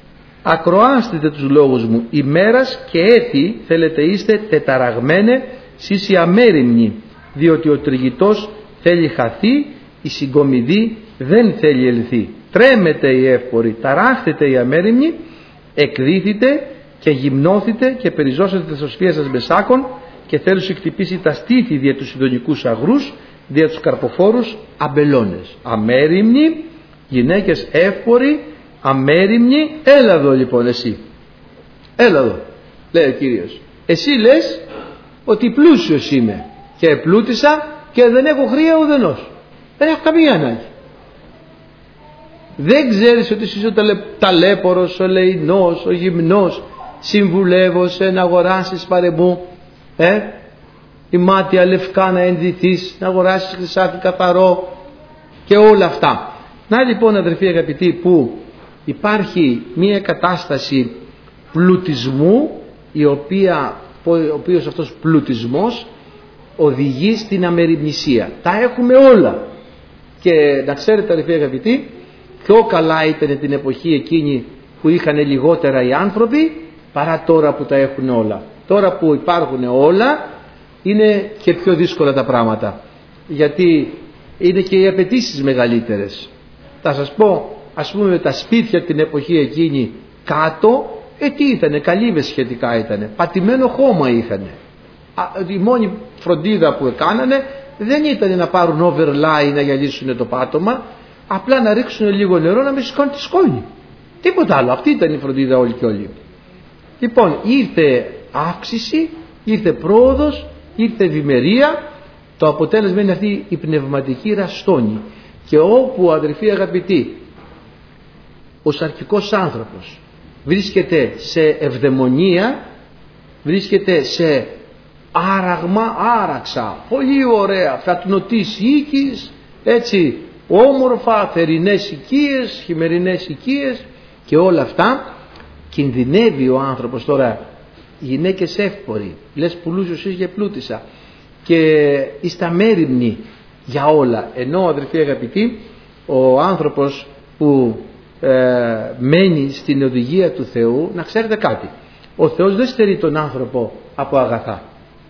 Ακροάστητε τους λόγους μου ημέρας και έτη θέλετε είστε τεταραγμένε σεις οι αμέριμνοι, διότι ο τριγητός θέλει χαθεί, η συγκομιδή δεν θέλει ελθεί. Τρέμετε οι εύποροι, ταράχτετε οι αμέριμνοι, εκδίθητε και γυμνώθητε και περιζώσετε τα σωσφία σας με σάκων, και θέλει σου χτυπήσει τα στήθη δια τους ειδονικούς αγρούς, δια τους καρποφόρους αμπελώνες. Αμέριμνοι, γυναίκες εύποροι, αμέριμνοι, έλα εδώ λοιπόν εσύ. Έλα εδώ, λέει ο Κύριος. Εσύ λες ότι πλούσιος είμαι και επλούτησα και δεν έχω χρία ουδενός. Δεν έχω καμία ανάγκη. Δεν ξέρεις ότι είσαι ο ταλέπορος, ο λεεινός, ο γυμνός, συμβουλεύωσε να αγοράσεις παρεμού, η μάτια λευκά να ενδυθείς, να αγοράσεις χρυσάφι καθαρό και όλα αυτά. Να λοιπόν αδερφοί αγαπητοί, που υπάρχει μια κατάσταση πλουτισμού, ο οποίος αυτός πλουτισμός οδηγεί στην αμεριμνησία. Τα έχουμε όλα. Και να ξέρετε αδερφοί αγαπητοί, πιο καλά ήταν την εποχή εκείνη που είχαν λιγότερα οι άνθρωποι παρά τώρα που τα έχουν όλα. Τώρα που υπάρχουν όλα είναι και πιο δύσκολα τα πράγματα, γιατί είναι και οι απαιτήσεις μεγαλύτερες. Θα σας πω, ας πούμε, τα σπίτια την εποχή εκείνη κάτω, τι ήτανε, καλύβες σχετικά ήτανε, πατημένο χώμα είχανε. Η μόνη φροντίδα που έκανανε δεν ήταν να πάρουν overlay να γυαλίσουν το πάτωμα, απλά να ρίξουν λίγο νερό να μην σηκώνει τη σκόνη. Τίποτα άλλο. Αυτή ήταν η φροντίδα όλη και όλη. Λοιπόν, ήρθε αύξηση, ήρθε πρόοδος, ήρθε ευημερία. Το αποτέλεσμα είναι αυτή η πνευματική ραστόνη. Και όπου, αδερφοί αγαπητοί, ο σαρκικός άνθρωπος βρίσκεται σε ευδαιμονία, βρίσκεται σε άραξα, πολύ ωραία, φρατνωτής οίκης, έτσι, όμορφα, θερινές οικίες, χειμερινές οικίες και όλα αυτά, κινδυνεύει ο άνθρωπος τώρα. Γυναίκες εύποροι, λες πουλούσιος είσαι και πλούτησα, και είστε αμέριμνοι για όλα. Ενώ αδερφοί αγαπητοί, ο άνθρωπος που μένει στην οδηγία του Θεού, να ξέρετε κάτι, ο Θεός δεν στερεί τον άνθρωπο από αγαθά.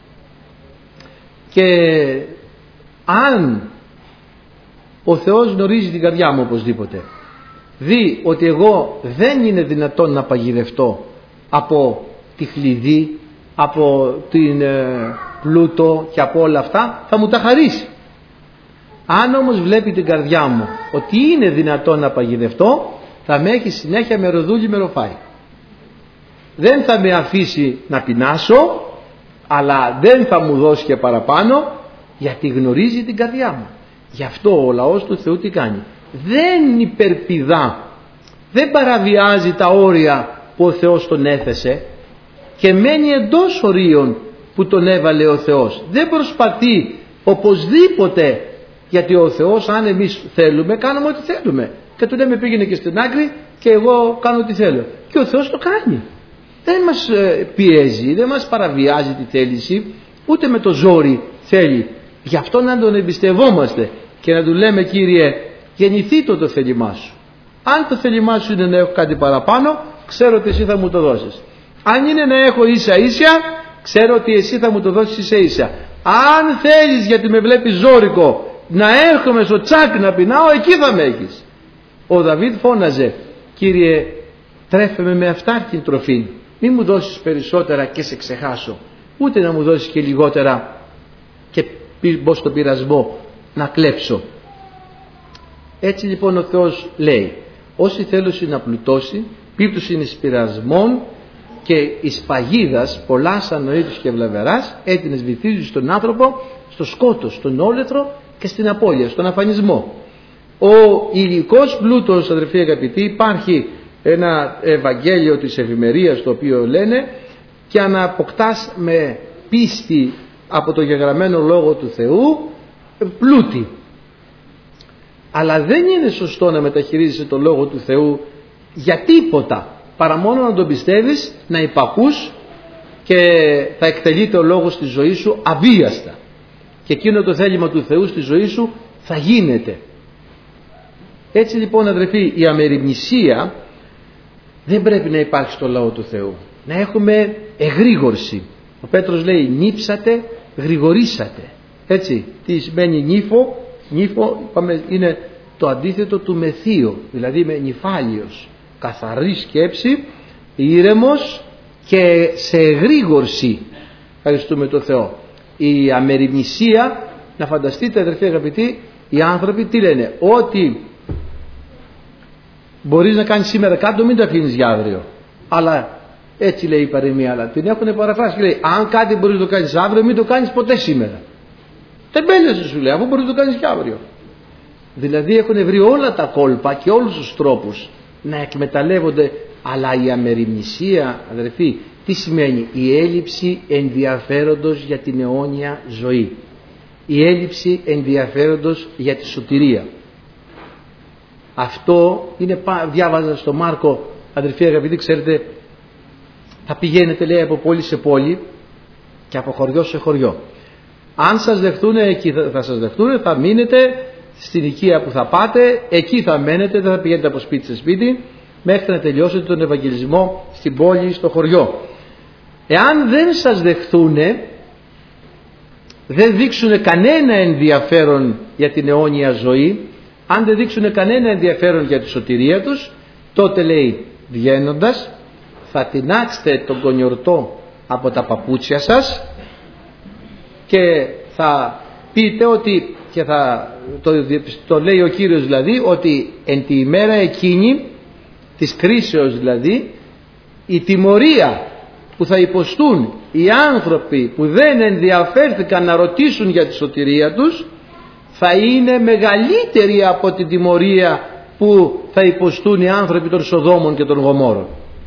Και αν ο Θεός γνωρίζει την καρδιά μου οπωσδήποτε, δει ότι εγώ δεν είναι δυνατόν να παγιδευτώ από τη χλειδί, από την πλούτο και από όλα αυτά, θα μου τα χαρίσει. Αν όμως βλέπει την καρδιά μου ότι είναι δυνατόν να παγιδευτώ, θα με έχει συνέχεια με ροδούλι με ροφάει. Δεν θα με αφήσει να πεινάσω, αλλά δεν θα μου δώσει και παραπάνω, γιατί γνωρίζει την καρδιά μου. Γι' αυτό ο λαός του Θεού τι κάνει? Δεν υπερπηδά, δεν παραβιάζει τα όρια που ο Θεός τον έθεσε και μένει εντός ορίων που τον έβαλε ο Θεός. Δεν προσπαθεί οπωσδήποτε, γιατί ο Θεός, αν εμείς θέλουμε, κάνουμε ό,τι θέλουμε και του λέμε πήγαινε και στην άκρη και εγώ κάνω ό,τι θέλω, και ο Θεός το κάνει. Δεν μας πιέζει, δεν μας παραβιάζει τη θέληση, ούτε με το ζόρι θέλει. Γι' αυτό να τον εμπιστευόμαστε και να του λέμε, Κύριε, γεννηθεί το θέλημά σου. Αν το θέλημά σου είναι να έχω κάτι παραπάνω, ξέρω ότι εσύ θα μου το δώσεις. Αν είναι να έχω ίσα ίσια, ξέρω ότι εσύ θα μου το δώσεις ίσα ίσα. Αν θέλεις, γιατί με βλέπεις ζόρικο, να έρχομαι στο τσάκ να πεινάω, εκεί θα με έχεις. Ο Δαβίδ φώναζε, Κύριε, τρέφε με αυτάρκη τροφή, μη μου δώσεις περισσότερα και σε ξεχάσω, ούτε να μου δώσεις και λιγότερα και μπω στον πειρασμό να κλέψω. Έτσι λοιπόν ο Θεός λέει, όσοι θέλουν να πλουτώσει, πίπτους εις πειρασμών και εις παγίδας πολλάς ανοήτους και βλαβεράς, έτεινες βυθίζουν στον άνθρωπο, στο σκότος, στον όλεθρο και στην απώλεια, στον αφανισμό. Ο υλικός πλούτος, αδερφοί αγαπητοί, υπάρχει ένα Ευαγγέλιο της ευημερίας το οποίο λένε, και αν αποκτάς με πίστη από το γεγραμμένο λόγο του Θεού πλούτη. Αλλά δεν είναι σωστό να μεταχειρίζεσαι το λόγο του Θεού για τίποτα, παρά μόνο να τον πιστεύεις, να υπακούς και θα εκτελείται ο λόγος στη ζωή σου αβίαστα, και εκείνο το θέλημα του Θεού στη ζωή σου θα γίνεται. Έτσι λοιπόν αδερφοί, η αμεριμνησία δεν πρέπει να υπάρχει στο λαό του Θεού. Να έχουμε εγρήγορση. Ο Πέτρος λέει, νύψατε γρηγορήσατε. Έτσι, τι σημαίνει νύφο? Νύφο, είπαμε, είναι το αντίθετο του μεθύο, δηλαδή με νυφάλιος, καθαρή σκέψη, ήρεμος και σε εγρήγορση. Ευχαριστούμε τον Θεό. Η αμεριμνησία, να φανταστείτε αδερφοί αγαπητοί, οι άνθρωποι τι λένε? Ότι μπορείς να κάνεις σήμερα κάτι, μην το αφήνεις για αύριο. Αλλά έτσι λέει η παροιμία, αλλά την έχουν παραφράσει και λέει, αν κάτι μπορείς να το κάνεις αύριο, μην το κάνεις ποτέ σήμερα. Τεμπέλεσαι, σου λέει, αφού μπορείς να το κάνεις και αύριο. Δηλαδή έχουν βρει όλα τα κόλπα και όλους τους τρόπους να εκμεταλλεύονται. Αλλά η αμεριμνησία, αδερφοί, τι σημαίνει? Η έλλειψη ενδιαφέροντος για την αιώνια ζωή, η έλλειψη ενδιαφέροντος για τη σωτηρία. Αυτό είναι, διάβαζα στο Μάρκο, αδερφοί αγαπητοί, ξέρετε, θα πηγαίνετε, λέει, από πόλη σε πόλη και από χωριό σε χωριό. Αν σας δεχτούν, εκεί θα σας δεχτούν, θα μείνετε στην οικία που θα πάτε, εκεί θα μένετε, δεν θα πηγαίνετε από σπίτι σε σπίτι μέχρι να τελειώσετε τον Ευαγγελισμό στην πόλη ή στο χωριό. Εάν δεν σας δεχτούν, δεν δείξουν κανένα ενδιαφέρον για την αιώνια ζωή, αν δεν δείξουν κανένα ενδιαφέρον για τη σωτηρία τους, τότε, λέει, βγαίνοντας θα τινάξετε τον κονιορτό από τα παπούτσια σας και θα πείτε ότι, και θα το λέει ο Κύριος δηλαδή, ότι εν τη ημέρα εκείνη της κρίσεως, δηλαδή η τιμωρία που θα υποστούν οι άνθρωποι που δεν ενδιαφέρθηκαν να ρωτήσουν για τη σωτηρία τους θα είναι μεγαλύτερη από την τιμωρία που θα υποστούν οι άνθρωποι των Σοδόμων και των Γομόρων.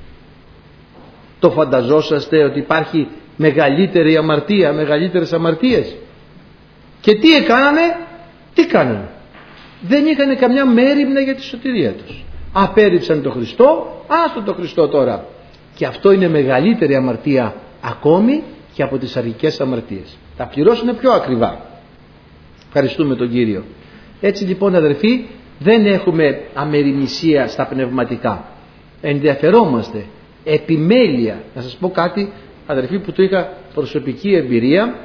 Το φανταζόσαστε ότι υπάρχει μεγαλύτερη αμαρτία, μεγαλύτερες αμαρτίες? Και τι έκανανε? Τι κάνανε? Δεν είχαν καμιά μέριμνα για τη σωτηρία τους. Απέρριψαν τον Χριστό, άστο τον Χριστό τώρα. Και αυτό είναι μεγαλύτερη αμαρτία ακόμη και από τις αρχικές αμαρτίες. Τα πληρώσουν πιο ακριβά. Ευχαριστούμε τον Κύριο. Έτσι λοιπόν, αδερφοί, δεν έχουμε αμεριμνησία στα πνευματικά. Ενδιαφερόμαστε, επιμέλεια. Να σας πω κάτι, αδερφοί, που το είχα προσωπική εμπειρία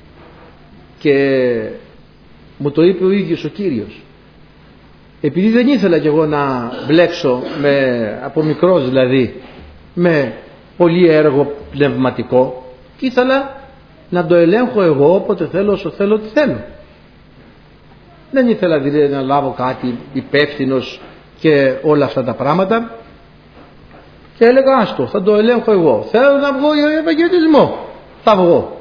και μου το είπε ο ίδιος ο Κύριος. Επειδή δεν ήθελα κι εγώ να μπλέξω από μικρός δηλαδή με πολύ έργο πνευματικό, και ήθελα να το ελέγχω εγώ όποτε θέλω, όσο θέλω, τι θέλω. Δεν ήθελα δηλαδή να λάβω κάτι υπεύθυνος και όλα αυτά τα πράγματα, και έλεγα άστο, θα το ελέγχω εγώ. Θέλω να βγω για Ευαγγελισμό, θα βγω.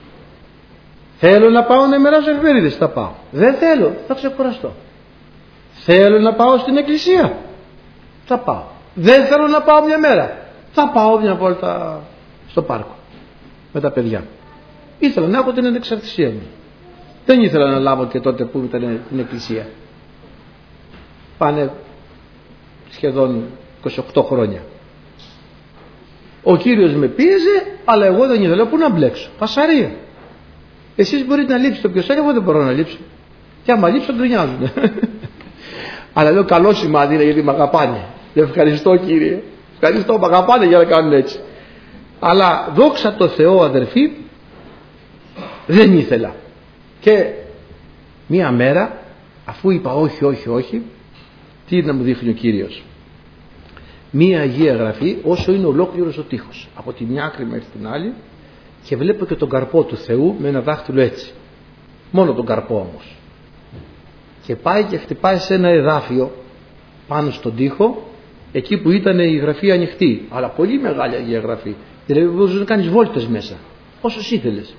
Θέλω να πάω να μοιράζω εφημερίδες, θα πάω. Δεν θέλω, θα ξεκουραστώ. Θέλω να πάω στην εκκλησία, θα πάω. Δεν θέλω να πάω μια μέρα, θα πάω μια βόλτα στο πάρκο με τα παιδιά. Ήθελα να έχω την ανεξαρτησία μου. Δεν ήθελα να λάβω και τότε που ήταν την εκκλησία. Πάνε σχεδόν 28 χρόνια. Ο Κύριος με πίεζε, αλλά εγώ δεν ήθελα. Πού να μπλέξω? Πασαρία. Εσείς μπορείτε να λείψετε όποιος θέλει, εγώ δεν μπορώ να λείψω. Και άμα λείψω τον νοιάζουν. Αλλά λέω καλό σημάδι είναι, γιατί με αγαπάνε. Ευχαριστώ Κύριε. Ευχαριστώ, με αγαπάνε για να κάνουν έτσι. Αλλά δόξα τω Θεώ, αδερφοί, δεν ήθελα. Και μία μέρα, αφού είπα όχι, τι να μου δείχνει ο Κύριος? Μία Αγία Γραφή όσο είναι ολόκληρος ο τοίχος, από τη μια άκρη μέχρι την άλλη, και βλέπω και τον καρπό του Θεού με ένα δάχτυλο έτσι, μόνο τον καρπό όμως, και πάει και χτυπάει σε ένα εδάφιο πάνω στον τοίχο, εκεί που ήταν η γραφή ανοιχτή, αλλά πολύ μεγάλη Αγία Γραφή, δηλαδή μπορούσες να κάνεις βόλτες μέσα όσους ήθελες.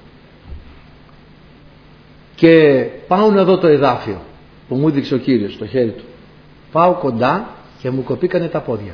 Και πάω να δω το εδάφιο που μου έδειξε ο Κύριος στο χέρι του. Πάω κοντά και μου κοπήκανε τα πόδια.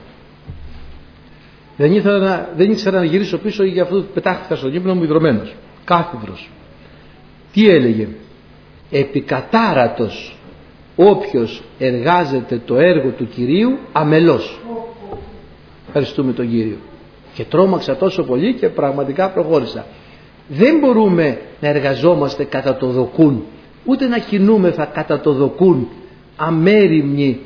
Δεν ήξερα να γυρίσω πίσω, για αυτό πετάχτηκα στον ύπνο μου ιδρωμένος, κάθιδρος. Τι έλεγε? Επικατάρατος όποιος εργάζεται το έργο του Κυρίου αμελώς. Ευχαριστούμε τον Κύριο. Και τρόμαξα τόσο πολύ και πραγματικά προχώρησα. Δεν μπορούμε να εργαζόμαστε κατά το δοκούν, ούτε να κινούμεθα κατά το δοκούν, αμέριμνοι,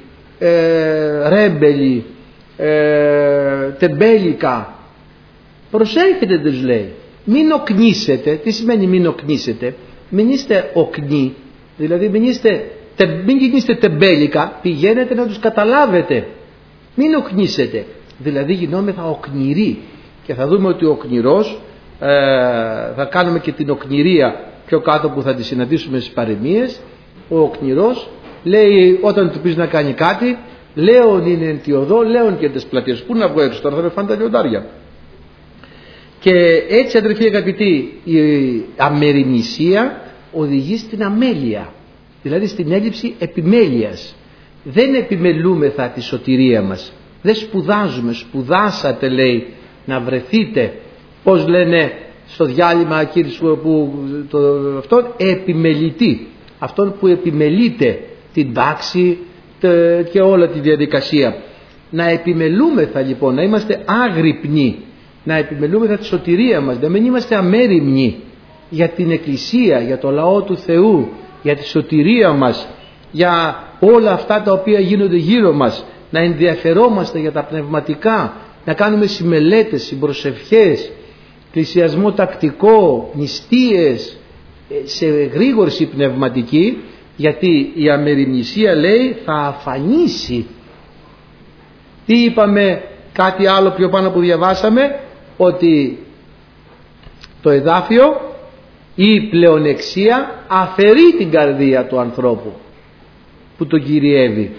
ρέμπελοι, τεμπέλικα. Προσέχετε, τους λέει. μην οκνήσετε. Τι σημαίνει μην οκνήσετε? Μην είστε οκνοί, δηλαδή μην γίνεστε τεμπέλικα, πηγαίνετε να τους καταλάβετε. Μην οκνήσετε, δηλαδή γινόμεθα οκνηροί. Και θα δούμε ότι ο οκνηρός, θα κάνουμε και την οκνηρία πιο κάτω που θα τη συναντήσουμε στις παροιμίες. Ο οκνηρός λέει, όταν του πεις να κάνει κάτι, λέον είναι εν τη οδό, λέον και τις πλατείες. Πού να βγω έξω τώρα, θα με φάνε τα λιοντάρια. Και έτσι, αδερφοί αγαπητοί, η αμεριμνησία οδηγεί στην αμέλεια, δηλαδή στην έλλειψη επιμέλειας. Δεν επιμελούμεθα τη σωτηρία μας, δεν σπουδάζουμε. Σπουδάσατε, λέει, να βρεθείτε, πώς λένε στο διάλειμμα αυτόν, επιμελητή, αυτόν που επιμελείται την τάξη και όλα τη διαδικασία. Να επιμελούμεθα λοιπόν, να είμαστε άγρυπνοι, να επιμελούμεθα τη σωτηρία μας, να μην είμαστε αμέριμνοι για την Εκκλησία, για το λαό του Θεού, για τη σωτηρία μας, για όλα αυτά τα οποία γίνονται γύρω μας, να ενδιαφερόμαστε για τα πνευματικά, να κάνουμε συμμελέτες, συμπροσευχές, πλησιασμό τακτικό, νηστείες, σε γρήγορση πνευματική, γιατί η αμεριμνησία, λέει, θα αφανίσει. Τι είπαμε κάτι άλλο πιο πάνω που διαβάσαμε? Ότι το εδάφιο, η πλεονεξία αφαιρεί την καρδία του ανθρώπου που τον κυριεύει.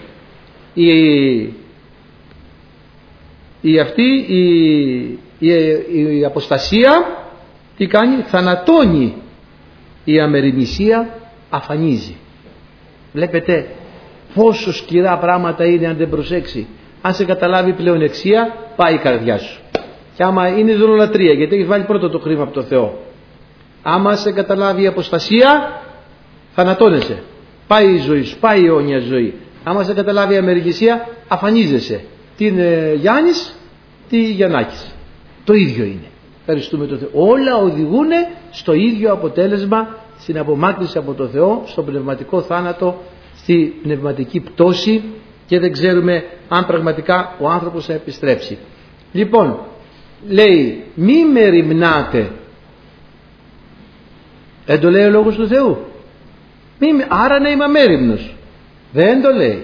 Η αποστασία τι κάνει? Θανατώνει. Η αμεριμνησία αφανίζει. Βλέπετε πόσο σκυρά πράγματα είναι αν δεν προσέξει. Αν σε καταλάβει η πλεονεξία, πάει η καρδιά σου. Και άμα είναι ειδωλολατρία, γιατί έχεις βάλει πρώτο το χρήμα από το Θεό. Άμα σε καταλάβει η αποστασία, θανατώνεσαι. Πάει η ζωή σου, πάει η αιώνια ζωή. Άμα σε καταλάβει η αμεριμνησία, αφανίζεσαι. Τι είναι Γιάννης, τι Γιαννάκης. Το ίδιο είναι. Ευχαριστούμε τον Θεό. Όλα οδηγούν στο ίδιο αποτέλεσμα, στην απομάκρυνση από τον Θεό, στον πνευματικό θάνατο, στη πνευματική πτώση, και δεν ξέρουμε αν πραγματικά ο άνθρωπος θα επιστρέψει. Λοιπόν, λέει, μη μεριμνάτε. Δεν το λέει ο Λόγος του Θεού? Άρα να είμαι αμέριμνος? Δεν το λέει.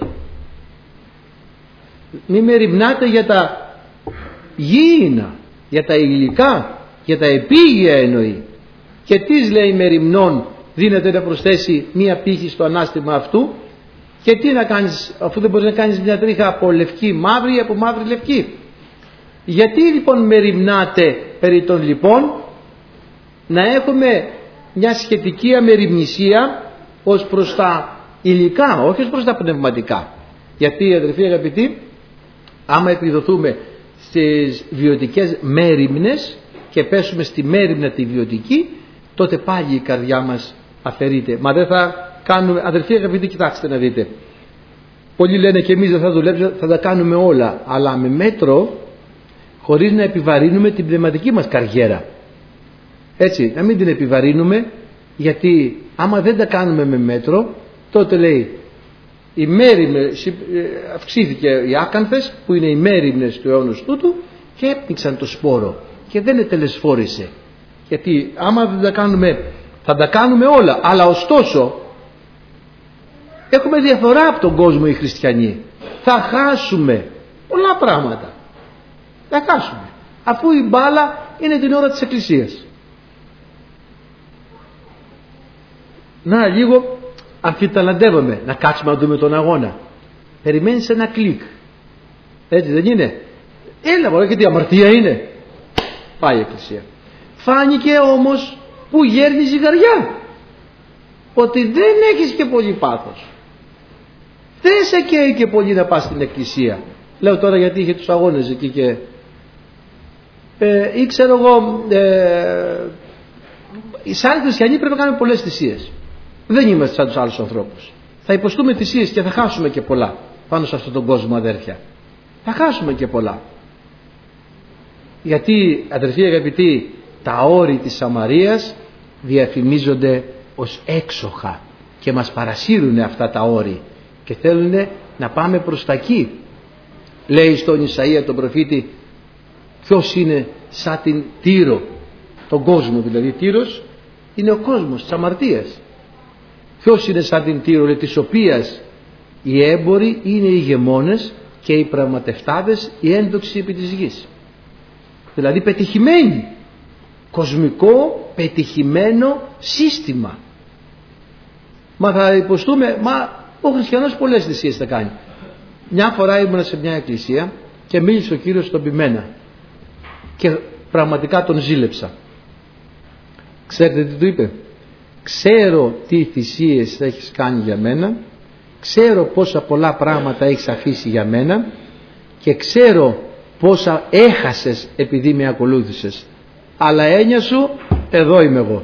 Μη μεριμνάτε για τα γήινα, για τα υλικά, για τα επίγεια εννοεί. Και τι λέει μεριμνών? Δίνεται να προσθέσει μία πύχη στο ανάστημα αυτού. Και τι να κάνεις, αφού δεν μπορείς να κάνεις μια τρίχα από λευκή μαύρη ή από μαύρη λευκή? Γιατί λοιπόν μεριμνάτε περί των λοιπόν? Να έχουμε μια σχετική αμεριμνησία ως προς τα υλικά, όχι ως προς τα πνευματικά. Γιατί, αδελφοί αγαπητοί, άμα επιδοθούμε στις βιωτικές μέριμνες και πέσουμε στη μέριμνα τη βιωτική, τότε πάλι η καρδιά μας αφαιρείται. Μα δεν θα κάνουμε, αδελφοί αγαπητοί, κοιτάξτε να δείτε. Πολλοί λένε και εμείς δεν θα δουλέψουμε, θα τα κάνουμε όλα, αλλά με μέτρο, χωρίς να επιβαρύνουμε την πνευματική μας καριέρα. Έτσι, να μην την επιβαρύνουμε, γιατί άμα δεν τα κάνουμε με μέτρο, τότε λέει οι μέριμνες, αυξήθηκε οι άκανθες που είναι οι μέριμνες του αιώνος τούτου και έπνιξαν το σπόρο και δεν ετελεσφόρησε. Γιατί άμα δεν τα κάνουμε, θα τα κάνουμε όλα, αλλά ωστόσο έχουμε διαφορά από τον κόσμο οι χριστιανοί. Θα χάσουμε πολλά πράγματα. Θα χάσουμε, αφού η μπάλα είναι την ώρα της εκκλησίας. Να λίγο αμφιταλαντεύομαι, να κάτσουμε να δούμε τον αγώνα. Περιμένεις ένα κλικ. Έτσι δεν είναι? Έλα μωρέ, γιατί αμαρτία είναι. Πάει η εκκλησία. Φάνηκε όμως που γέρνει η ζυγαριά, ότι δεν έχεις και πολύ πάθος. Δεν σε καίει και πολύ να πας στην εκκλησία. Λέω τώρα γιατί είχε τους αγώνες εκεί και ή ξέρω εγώ, σαν χριστιανοί πρέπει να κάνουμε πολλές θυσίες. Δεν είμαστε σαν τους άλλους ανθρώπους. Θα υποστούμε θυσίες και θα χάσουμε και πολλά πάνω σε αυτόν τον κόσμο, αδέρφια. Θα χάσουμε και πολλά. Γιατί, αδερφοί αγαπητοί, τα όρη της Σαμαρίας διαφημίζονται ως έξοχα και μας παρασύρουν αυτά τα όρη και θέλουν να πάμε προς τα εκεί. Λέει στον Ισαΐα τον προφήτη, ποιος είναι σαν την Τύρο, τον κόσμο δηλαδή. Τύρος είναι ο κόσμος της αμαρτίας. Ποιος είναι σαν την Τύρο, της οποίας οι έμποροι είναι οι ηγεμόνες και οι πραγματευτάδες οι ένδοξοι επί της γης. Δηλαδή πετυχημένοι, κοσμικό πετυχημένο σύστημα. Μα θα υποστούμε, ο χριστιανός πολλές θυσίες θα κάνει. Μια φορά ήμουν σε μια εκκλησία και μίλησε ο Κύριος στον ποιμένα και πραγματικά τον ζήλεψα. Ξέρετε τι του είπε? Ξέρω τι θυσίες θα έχεις κάνει για μένα, ξέρω πόσα πολλά πράγματα έχεις αφήσει για μένα και ξέρω πόσα έχασες επειδή με ακολούθησες, αλλά έννοια σου, εδώ είμαι εγώ.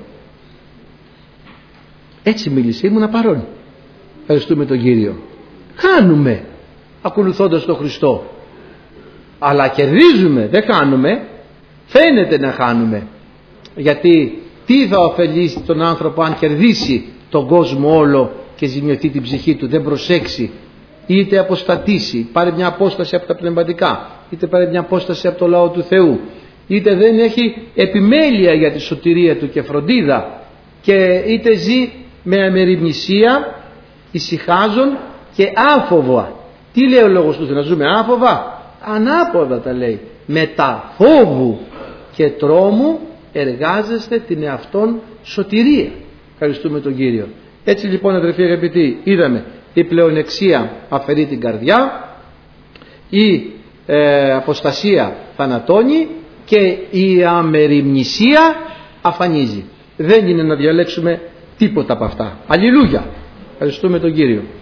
Έτσι μίλησε, ήμουνα παρόν. Ευχαριστούμε τον Κύριο. Χάνουμε ακολουθώντας τον Χριστό, αλλά κερδίζουμε, δεν χάνουμε. Φαίνεται να χάνουμε, γιατί τι θα ωφελήσει τον άνθρωπο αν κερδίσει τον κόσμο όλο και ζημιωθεί την ψυχή του, δεν προσέξει, είτε αποστατήσει, πάρει μια απόσταση από τα πνευματικά, είτε πάρει μια απόσταση από το λαό του Θεού, είτε δεν έχει επιμέλεια για τη σωτηρία του και φροντίδα, και είτε ζει με αμεριμνησία, ησυχάζον και άφοβα. Τι λέει ο λόγος του Θεού? Να ζούμε άφοβα? Ανάποδα τα λέει. Μετά φόβου και τρόμου εργάζεστε την εαυτόν σωτηρία. Ευχαριστούμε τον Κύριο. Έτσι λοιπόν, αδελφοί αγαπητοί, είδαμε η πλεονεξία αφαιρεί την καρδιά, η αποστασία θανατώνει και η αμεριμνησία αφανίζει. Δεν είναι να διαλέξουμε τίποτα από αυτά. Αλληλούια. Ευχαριστούμε τον Κύριο.